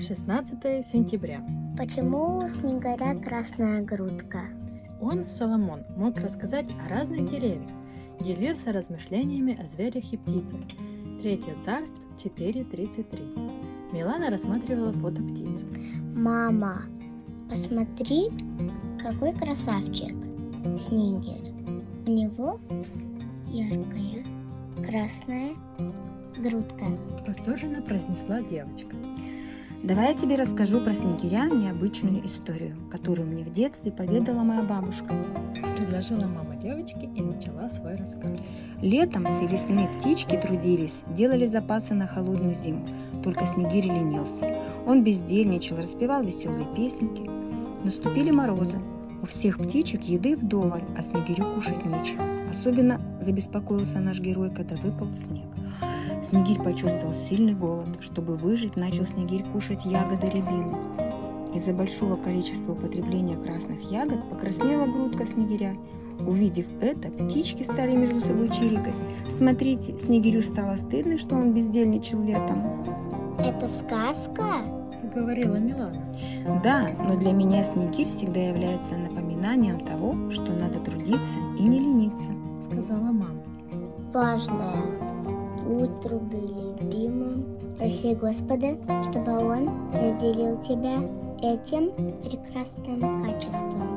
16 сентября. Почему у снегиря красная грудка? Он, Соломон, мог рассказать о разных деревьях, делился размышлениями о зверях и птицах. Третье царство 4:33. Милана рассматривала фото птиц. Мама, посмотри, какой красавчик снегирь. У него яркая красная грудка. Восторженно произнесла девочка. Давай я тебе расскажу про снегиря необычную историю, которую мне в детстве поведала моя бабушка. Предложила мама девочки и начала свой рассказ. Летом все лесные птички трудились, делали запасы на холодную зиму. Только снегирь ленился. Он бездельничал, распевал веселые песенки. Наступили морозы. У всех птичек еды вдоволь, а снегирю кушать нечего. Особенно забеспокоился наш герой, когда выпал снег. Снегирь почувствовал сильный голод. Чтобы выжить, начал снегирь кушать ягоды рябины. Из-за большого количества употребления красных ягод покраснела грудка снегиря. Увидев это, птички стали между собой чирикать. Смотрите, снегирю стало стыдно, что он бездельничал летом. Это сказка? Говорила Милана. Да, но для меня снегирь всегда является напоминанием того, что надо трудиться и не лениться, Сказала мама. Важное. Будь трудолюбимым. Проси Господа, чтобы Он наделил тебя этим прекрасным качеством.